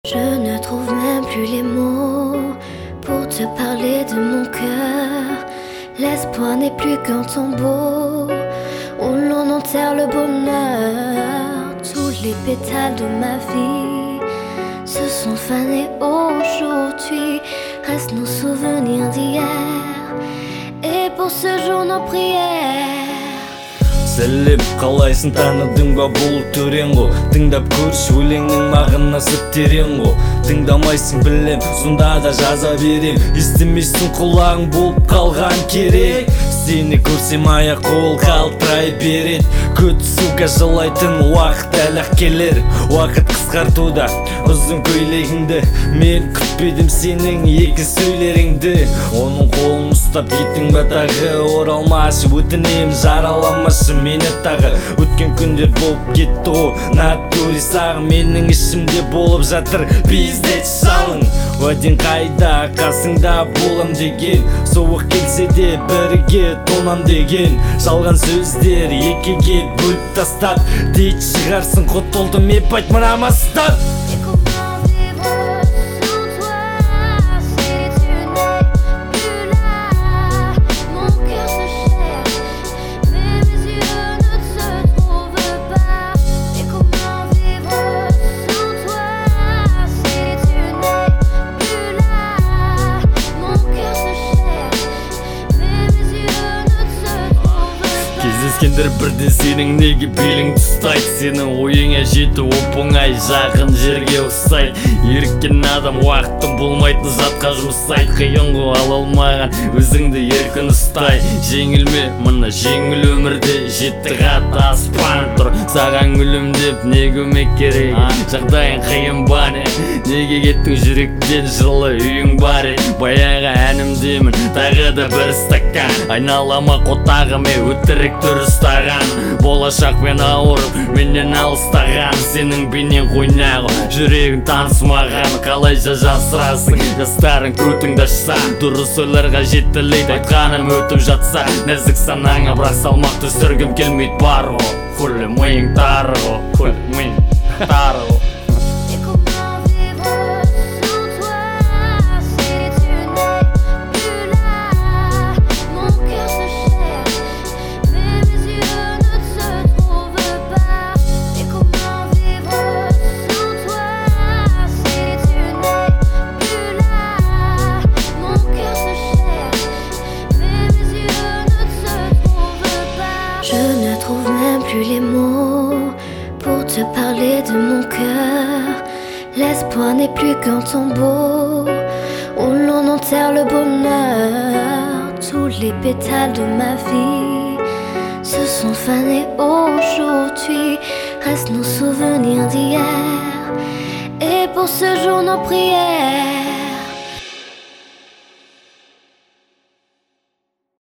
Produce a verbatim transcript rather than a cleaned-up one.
Je ne trouve même plus les mots pour te parler de mon cœur. L'espoir n'est plus qu'un tombeau où l'on enterre le bonheur. Tous les pétales de ma vie se sont fanés aujourd'hui. Restent nos souvenirs d'hier et pour ce jour nos prières. Сәлем, қалайсың, таныдың ба бұл төрең ғо? Тыңдап көрші өлеңнің мағынасы терең ғо? Тыңдамайсың білем, сонда да жаза берем. Естімейсің, құлағың болып қалған керек. Сені көрсем аяқ қол қалтырай береді. Көтісуға жылайтын уақыт әлі-ақ келер. Уақыт қысқартуда ұзын көйлегіңді. Мен күтпедім сенің екі сөйлеріңді. Оның қолын ұстап кеттің ба тағы? Оралмашы, өтінем, жараламашы мені тағы. Өткен күндер болып кетті ғо, натури сағым менің ішімде болып жатыр. Пиздет шалың, уәден қайда, қасыңда болам деген. Соғық келсе де бірге тонам деген. Жалған сөздер екіге бөліп тастап, дейт шығарсың құтылдым еп айт мұрамастап. Кездескендер бірде сенің неге белің тұстайды. Сенің ойыңа жету оп-оңай жақын жерге ұстайды. Еріккен адам уақыты болмайтын затқа жұмсайды. Қиын ғой ала алмаған өзіңді еркін ұстай. Жеңілме мына жеңіл өмірде, жетті қат аспан тұр саған гүлім деп. Не көмек керек, жағдайың қиын бар, неге кеттің жүректен, жылы үйің бар. Баяғы әнімдемін тағы да бір стакан, айналама қотағыме өтірік тұрыстаған. Болашақпен ауырып менен алыстаған, сенің бейнең қойнағы жүрегің танысмаған. Қалайша жасырасың, жастарың көтіңді ашса, дұрыс ойларға жетілейді айтқаным өтіп жатса. Нәзік санаңа бірақ салмақ түсіргім келмейді бар ғой. Күлі миың тары ғой, күлі миың тары ғой. Je ne trouve même plus les mots pour te parler de mon cœur. L'espoir n'est plus qu'un tombeau où l'on enterre le bonheur. Tous les pétales de ma vie se sont fanés aujourd'hui. Restent nos souvenirs d'hier et pour ce jour nos prières.